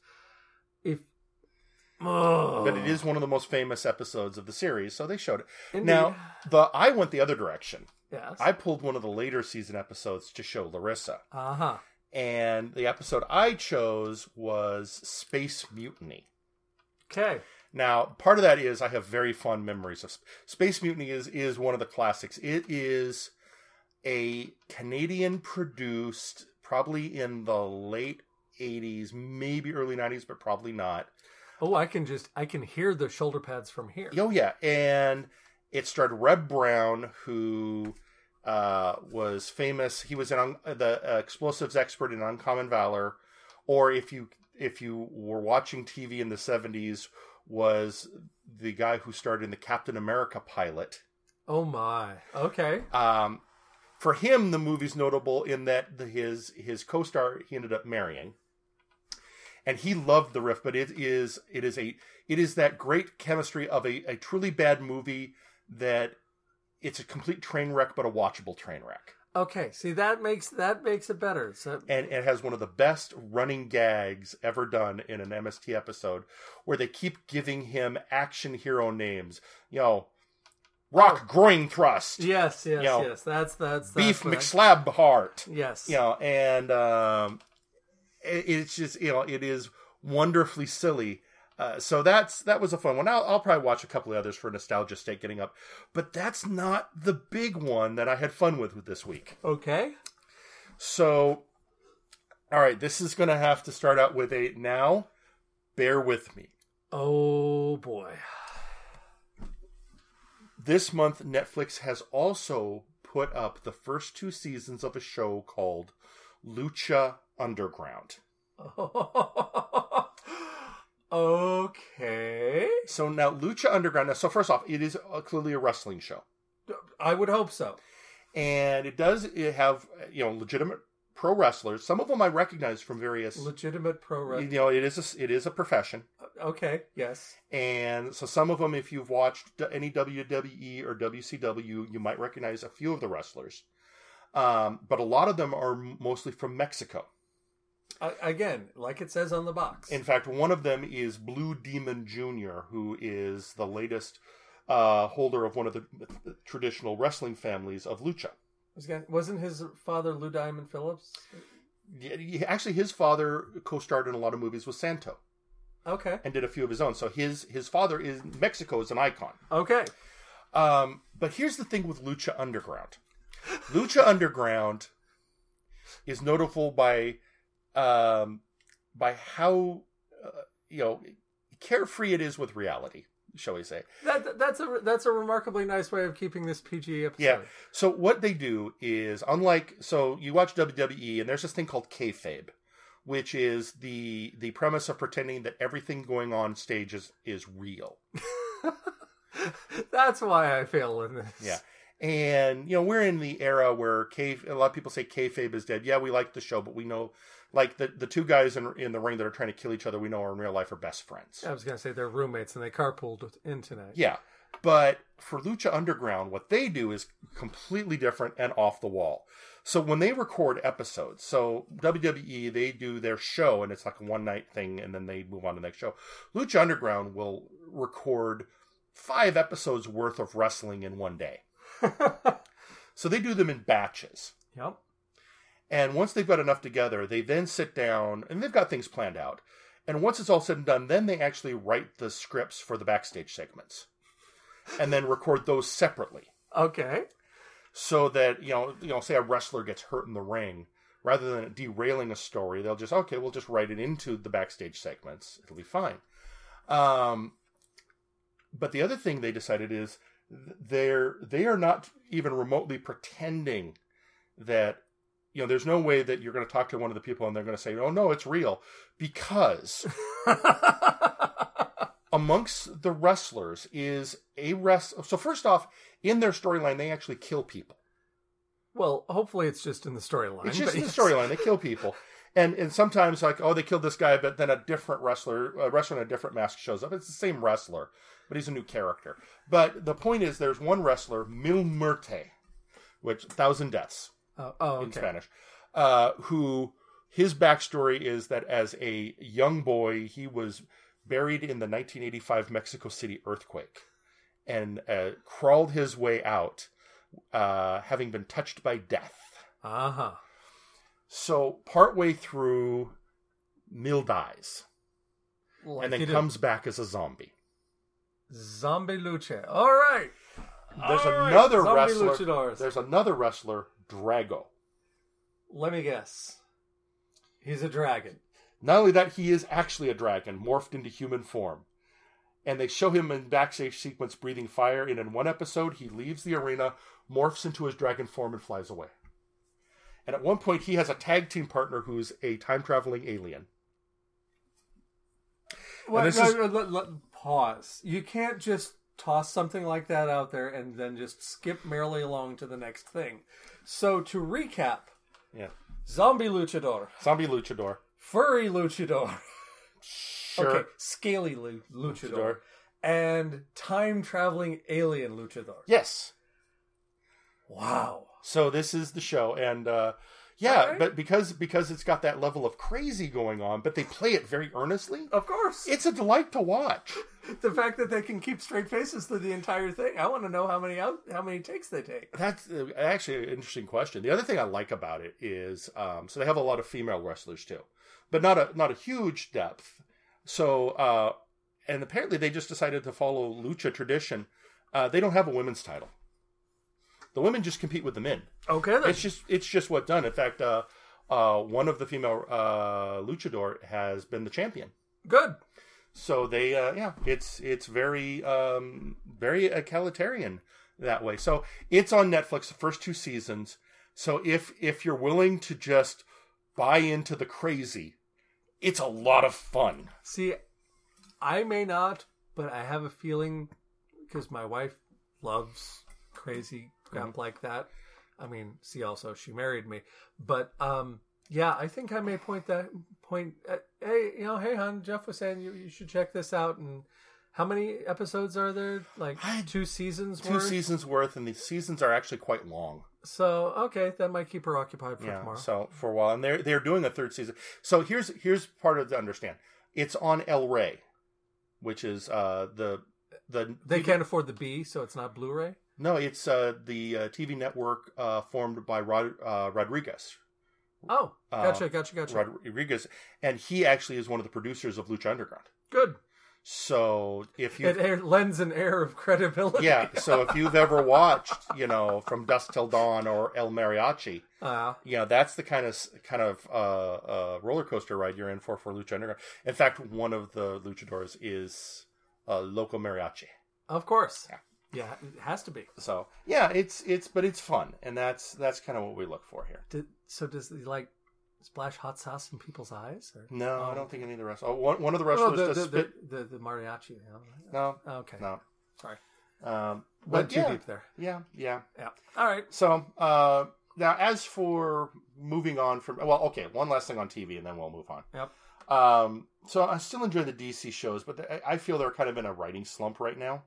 But it is one of the most famous episodes of the series, so they showed it. Indeed. Now, I went the other direction. Yes. I pulled one of the later season episodes to show Larissa. Uh-huh. And the episode I chose was Space Mutiny. Okay. Now, part of that is I have very fond memories of Space Mutiny is one of the classics. It is a Canadian-produced, probably in the late 80s, maybe early 90s, but probably not. Oh, I can hear the shoulder pads from here. Oh, yeah. And it starred Reb Brown, who was famous. He was the explosives expert in Uncommon Valor. Or if you were watching TV in the 70s, was the guy who starred in the Captain America pilot. Oh, my. Okay. For him, the movie's notable in that his co-star he ended up marrying. And he loved the riff, but it is that great chemistry of a truly bad movie that it's a complete train wreck, but a watchable train wreck. Okay, see that makes it better. So... And it has one of the best running gags ever done in an MST episode, where they keep giving him action hero names. Rock groin thrust. Yes. That's Beef McSlab heart. Yes. And it's just it is wonderfully silly. So that was a fun one. I'll probably watch a couple of others for nostalgia's sake getting up, but that's not the big one that I had fun with this week. Okay. So, all right, this is going to have to start out with now. Bear with me. Oh boy. This month, Netflix has also put up the first 2 seasons of a show called Lucha Underground. Okay. So now Lucha Underground. So first off, it is clearly a wrestling show. I would hope so. And it have legitimate pro wrestlers. Some of them I recognize from various legitimate pro wrestling. It is a profession. Okay. Yes. And so some of them, if you've watched any WWE or WCW, you might recognize a few of the wrestlers. But a lot of them are mostly from Mexico. Again, like it says on the box. In fact, one of them is Blue Demon Jr., who is the latest holder of one of the traditional wrestling families of Lucha. Wasn't his father Lou Diamond Phillips? Yeah, actually, his father co-starred in a lot of movies with Santo. Okay. And did a few of his own. So his father in Mexico is an icon. Okay. But here's the thing with Lucha Underground. Lucha Underground is notable by how carefree it is with reality, shall we say. That's a remarkably nice way of keeping this PG episode. Yeah. So what they do is, so you watch WWE and there's this thing called kayfabe, which is the premise of pretending that everything going on stage is real. That's why I fail in this. Yeah. And, we're in the era where a lot of people say kayfabe is dead. Yeah, we like the show, but we know, like, the two guys in the ring that are trying to kill each other, we know are in real life are best friends. I was going to say they're roommates and they carpooled in tonight. Yeah. But for Lucha Underground, what they do is completely different and off the wall. So when they record episodes, so WWE, they do their show and it's like a one-night thing and then they move on to the next show. Lucha Underground will record 5 episodes worth of wrestling in one day. So they do them in batches. Yep. And once they've got enough together, they then sit down and they've got things planned out. And once it's all said and done, then they actually write the scripts for the backstage segments and then record those separately. Okay. So that, say a wrestler gets hurt in the ring, rather than it derailing a story, they'll just, we'll just write it into the backstage segments. It'll be fine. But the other thing they decided is they are not even remotely pretending that, there's no way that you're going to talk to one of the people and they're going to say, oh no, it's real, because amongst the wrestlers is so first off, in their storyline, they actually kill people. Well, hopefully it's just in the storyline. It's just in the storyline. They kill people. And sometimes, like, they killed this guy, but then a different wrestler in a different mask shows up. It's the same wrestler, but he's a new character. But the point is, there's one wrestler, Mil Muerte, which 1,000 deaths in Spanish, who his backstory is that as a young boy, he was buried in the 1985 Mexico City earthquake and crawled his way out, having been touched by death. Uh-huh. So partway through, Mil dies. And then comes back as a zombie. Zombie lucha. All right. There's another wrestler, Drago. Let me guess. He's a dragon. Not only that, he is actually a dragon, morphed into human form. And they show him in backstage sequence breathing fire, and in one episode, he leaves the arena, morphs into his dragon form, and flies away. And at one point, he has a tag team partner who's a time-traveling alien. Pause. You can't just toss something like that out there and then just skip merrily along to the next thing. So, to recap. Yeah. Zombie luchador. Furry luchador. Sure. Okay, scaly luchador. And time-traveling alien luchador. Yes. Wow. So this is the show, and right. But because it's got that level of crazy going on, but they play it very earnestly. Of course, it's a delight to watch. The fact that they can keep straight faces through the entire thing. I want to know how many takes they take. That's actually an interesting question. The other thing I like about it is, so they have a lot of female wrestlers too, but not a huge depth. So, and apparently they just decided to follow lucha tradition. They don't have a women's title. The women just compete with the men. Okay, then. It's just what's done. In fact, one of the female luchador has been the champion. Good. So they, it's very, very egalitarian that way. So it's on Netflix, the first 2 seasons. So if you're willing to just buy into the crazy, it's a lot of fun. See, I may not, but I have a feeling, because my wife loves crazy crap like that. I mean, see, also she married me, but I think I may point at, hey, hon, Jeff was saying you should check this out. And how many episodes are there? Like 2 seasons worth? 2 seasons worth, and the seasons are actually quite long. So okay, that might keep her occupied for tomorrow. So for a while, and they're doing a 3rd season. So here's part of to understand. It's on El Rey, which is the they can't afford the B, so it's not Blu-ray. No, it's the TV network formed by Rodriguez. Oh, gotcha. Rodriguez, and he actually is one of the producers of Lucha Underground. Good. So if you... It lends an air of credibility. Yeah, so if you've ever watched, From Dusk Till Dawn or El Mariachi, that's the kind of roller coaster ride you're in for Lucha Underground. In fact, one of the luchadors is Loco Mariachi. Of course. Yeah, it has to be. So, yeah, it's fun, and that's kind of what we look for here. Does he splash hot sauce in people's eyes? Or? No, I don't think any of the wrestlers. One of the wrestlers does spit. The mariachi. No. Okay. No. Sorry. But too deep there. Yeah. All right. So now, as for moving on from, one last thing on TV, and then we'll move on. Yep. So I still enjoy the DC shows, but I feel they're kind of in a writing slump right now.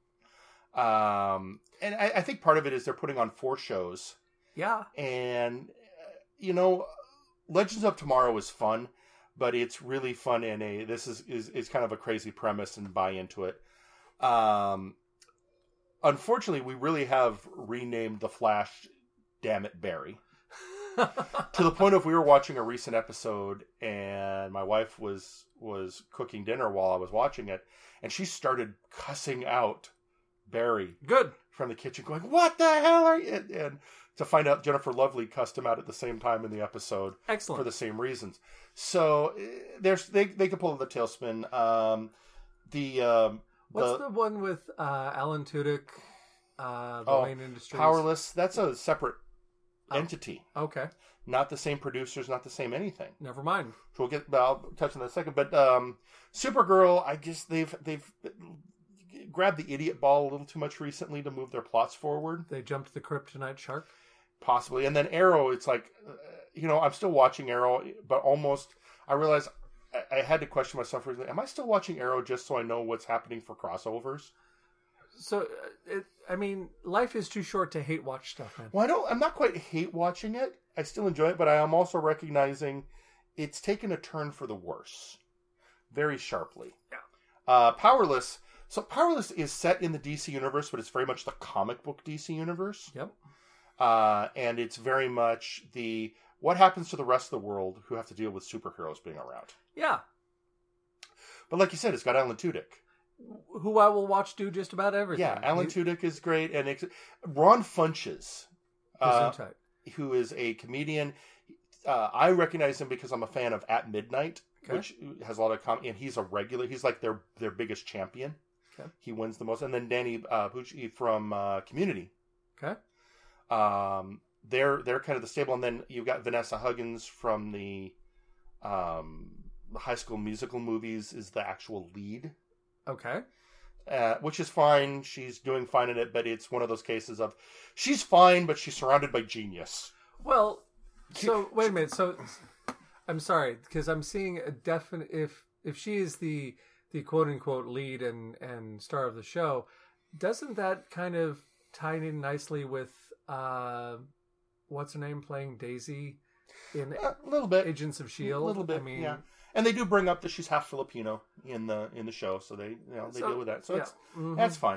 And I think part of it is they're putting on 4 shows. Yeah. And Legends of Tomorrow is fun, but it's really fun in this is kind of a crazy premise and buy into it. Unfortunately, we really have renamed the Flash, damn it, Barry. To the point of we were watching a recent episode and my wife was cooking dinner while I was watching it, and she started cussing out Barry. Good. From the kitchen, going, "What the hell are you?" And to find out Jennifer Lovely cussed him out at the same time in the episode. Excellent. For the same reasons. So they could pull the tailspin. What's the one with Alan Tudyk, Wayne Industries? Powerless. That's a separate entity. Okay. Not the same producers, not the same anything. Never mind. So I'll touch on that in a second. But Supergirl, I guess they've grabbed the idiot ball a little too much recently to move their plots forward. They jumped the kryptonite shark? Possibly. And then Arrow, it's like, I'm still watching Arrow, but almost, I realized I had to question myself recently. Am I still watching Arrow just so I know what's happening for crossovers? So, life is too short to hate watch stuff, man. Well, I'm not quite hate watching it. I still enjoy it, but I am also recognizing it's taken a turn for the worse. Very sharply. Yeah. Powerless. So Powerless is set in the DC universe, but it's very much the comic book DC universe. Yep. And it's very much what happens to the rest of the world who have to deal with superheroes being around. Yeah. But like you said, it's got Alan Tudyk. Who I will watch do just about everything. Yeah, Alan Tudyk is great. And Ron Funches, who is a comedian. I recognize him because I'm a fan of At Midnight, which has a lot of comedy. And he's a regular. He's like their biggest champion. Okay. He wins the most. And then Danny Pucci from Community. Okay. They're kind of the stable. And then you've got Vanessa Hudgens from the High School Musical movies is the actual lead. Okay. Which is fine. She's doing fine in it, but it's one of those cases of she's fine, but she's surrounded by genius. Well, so wait a minute. So I'm sorry, because I'm seeing a definite if she is the quote unquote lead and star of the show, doesn't that kind of tie in nicely with what's her name playing Daisy in a little bit Agents of S.H.I.E.L.D.? A little bit, yeah. And they do bring up that she's half Filipino in the show, so they deal with that. So that's fine.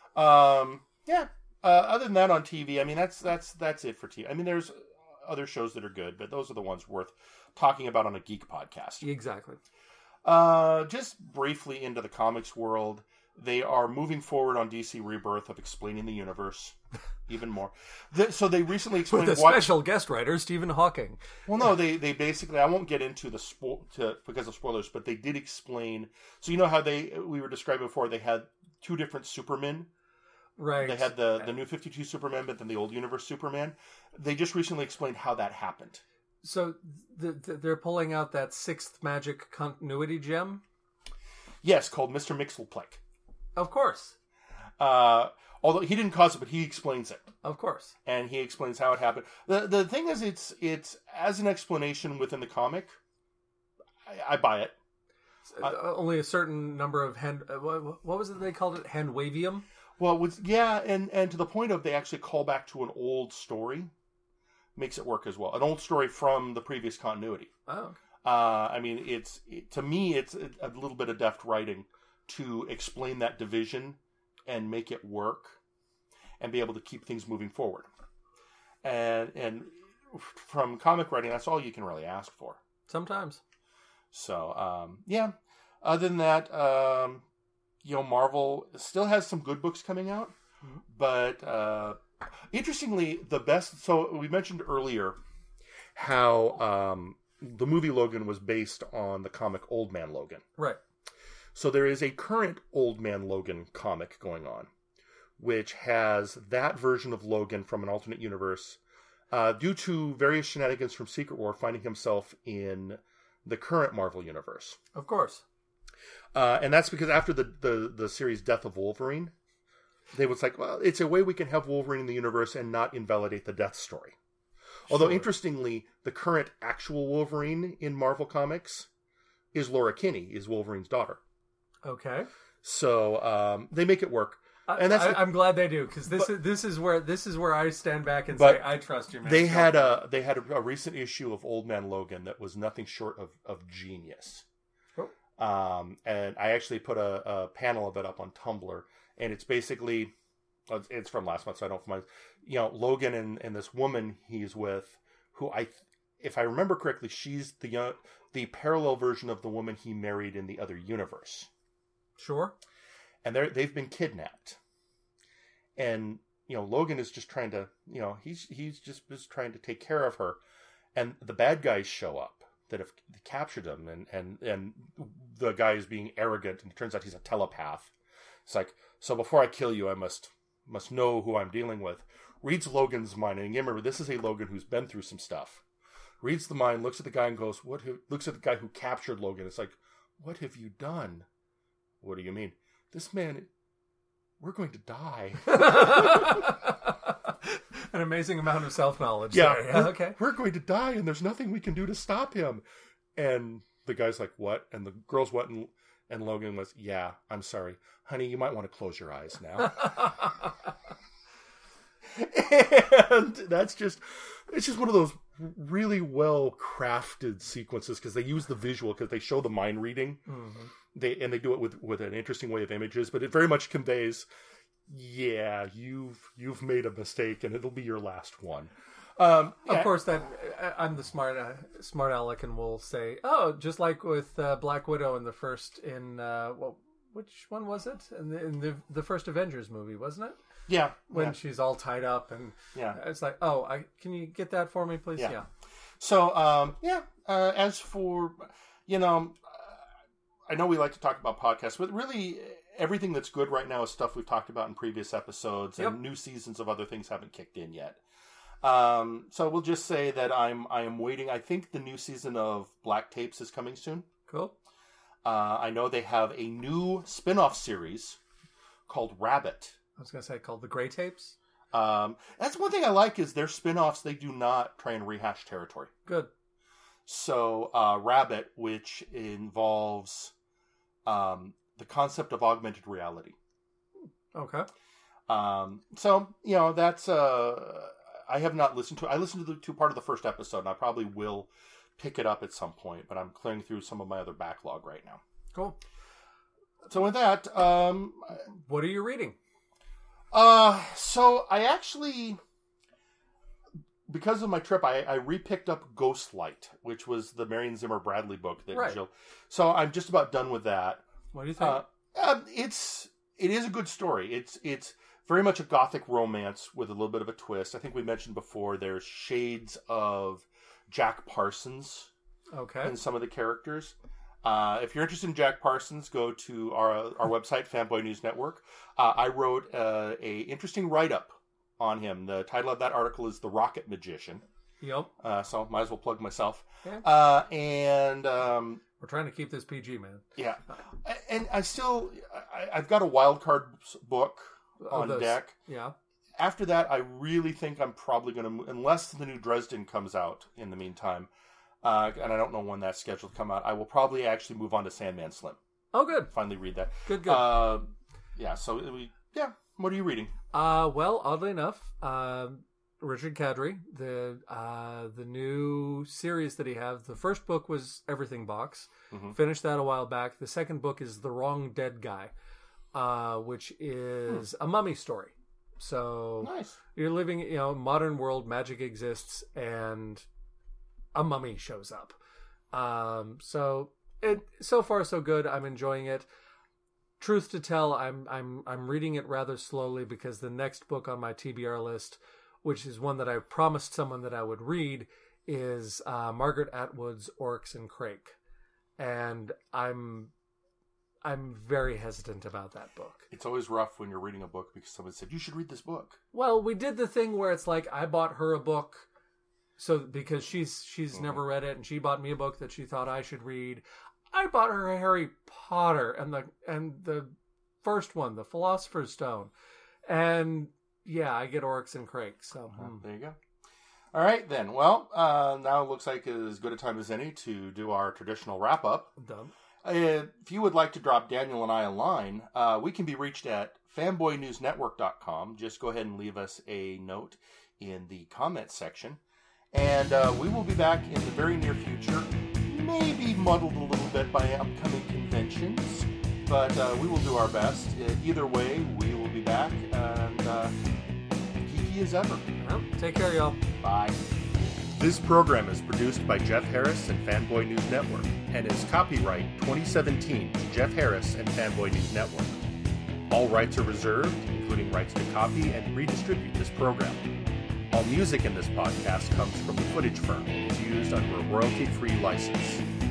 Other than that on TV, that's it for TV. There's other shows that are good, but those are the ones worth talking about on a geek podcast. Exactly. Just briefly into the comics world, they are moving forward on DC Rebirth of explaining the universe even more. So they recently explained with a special guest writer, Stephen Hawking. Well, no, they basically, I won't get into because of spoilers, but they did explain. So you know how we were describing before, they had 2 different Supermen. Right. They had the New 52 Superman, but then the old universe Superman. They just recently explained how that happened. So they're pulling out that 6th magic continuity gem? Yes, called Mr. Mxyzptlk. Of course. Although he didn't cause it, but he explains it. Of course. And he explains how it happened. The thing is, it's as an explanation within the comic, I buy it. Only a certain number of what was it they called it? Handwavium? Well, and to the point of they actually call back to an old story. Makes it work as well. An old story from the previous continuity. Oh. To me, it's a little bit of deft writing to explain that division and make it work and be able to keep things moving forward. And from comic writing, that's all you can really ask for. Sometimes. So, Other than that, Marvel still has some good books coming out, but interestingly, the best. So we mentioned earlier how the movie Logan was based on the comic Old Man Logan. Right. So there is a current Old Man Logan comic going on, which has that version of Logan from an alternate universe, due to various shenanigans from Secret War, finding himself in the current Marvel universe. Of course. And that's because after the series Death of Wolverine, they was like, well, it's a way we can have Wolverine in the universe and not invalidate the death story. Although, interestingly, the current actual Wolverine in Marvel Comics is Laura Kinney, is Wolverine's daughter. Okay. So they make it work. And I'm glad they do, because this is where I stand back and say I trust you, man. They had a recent issue of Old Man Logan that was nothing short of genius. Oh. And I actually put a panel of it up on Tumblr, and it's basically, it's from last month, so I don't find, Logan and this woman he's with, who if I remember correctly, she's the parallel version of the woman he married in the other universe. Sure. And they've been kidnapped. And, Logan is just trying to, he's just trying to take care of her. And the bad guys show up that have captured him. And the guy is being arrogant. And it turns out he's a telepath. It's like, so before I kill you, I must know who I'm dealing with. Reads Logan's mind. And again, remember, this is a Logan who's been through some stuff. Reads the mind, looks at the guy and goes, looks at the guy who captured Logan. It's like, what have you done? What do you mean? This man, we're going to die. An amazing amount of self-knowledge. Yeah. There. Yeah, okay. We're going to die, and there's nothing we can do to stop him. And the guy's like, what? And the girl's what? And Logan was, yeah, I'm sorry. Honey, you might want to close your eyes now. And it's just one of those really well crafted sequences, because they use the visual, because they show the mind reading. Mm-hmm. They do it with an interesting way of images, but it very much conveys, yeah, you've made a mistake, and it'll be your last one. Of course, that I'm the smart aleck, and will say, oh, just like with Black Widow in the first which one was it? In the first Avengers movie, wasn't it? Yeah, when she's all tied up, and it's like, oh, can you get that for me, please? Yeah. So, as for, I know we like to talk about podcasts, but really everything that's good right now is stuff we've talked about in previous episodes, and new seasons of other things haven't kicked in yet. So we'll just say that I am waiting. I think the new season of Black Tapes is coming soon. Cool. I know they have a new spin-off series called Rabbit. I was going to say called The Grey Tapes. That's one thing I like, is their spin-offs, they do not try and rehash territory. Good. So Rabbit, which involves the concept of augmented reality. Okay. So, that's... I have not listened to it. I listened to part of the first episode, and I probably will pick it up at some point, but I'm clearing through some of my other backlog right now. Cool. So with that... what are you reading? So I actually, because of my trip, I re-picked up Ghostlight, which was the Marion Zimmer Bradley book that Jill. So I'm just about done with that. What do you think? It is a good story. It's very much a gothic romance with a little bit of a twist. I think we mentioned before there's shades of Jack Parsons. Okay. In some of the characters. If you're interested in Jack Parsons, go to our website, Fanboy News Network. I wrote a interesting write-up on him. The title of that article is The Rocket Magician. Yep. So might as well plug myself. Yeah. And we're trying to keep this PG, man. Yeah. And I've got a wild card book on deck. Yeah. After that, I really think I'm probably going to, unless the new Dresden comes out in the meantime, and I don't know when that's scheduled to come out, I will probably actually move on to Sandman Slim. Oh, good. Finally read that. Good. So what are you reading? Well, oddly enough, Richard Kadri, the new series that he has, the first book was Everything Box. Mm-hmm. Finished that a while back. The second book is The Wrong Dead Guy, which is a mummy story. So nice. You're living, modern world, magic exists, and a mummy shows up. So so far so good. I'm enjoying it. Truth to tell, I'm reading it rather slowly because the next book on my TBR list, which is one that I promised someone that I would read, is Margaret Atwood's Oryx and Crake, and I'm very hesitant about that book. It's always rough when you're reading a book because someone said, you should read this book. Well, we did the thing where it's like I bought her a book because she's never read it, and she bought me a book that she thought I should read. I bought her Harry Potter and the first one, The Philosopher's Stone. And yeah, I get Oryx and Crake. So there you go. All right, then. Well, now it looks like as good a time as any to do our traditional wrap-up. Done. If you would like to drop Daniel and I a line, we can be reached at fanboynewsnetwork.com. Just go ahead and leave us a note in the comments section. And we will be back in the very near future, maybe muddled a little bit by upcoming conventions, but we will do our best. Either way, we will be back, and geeky as ever. Well, take care, y'all. Bye. This program is produced by Jeff Harris and Fanboy News Network and is copyright 2017 to Jeff Harris and Fanboy News Network. All rights are reserved, including rights to copy and redistribute this program. All music in this podcast comes from the Footage Firm and is used under a royalty-free license.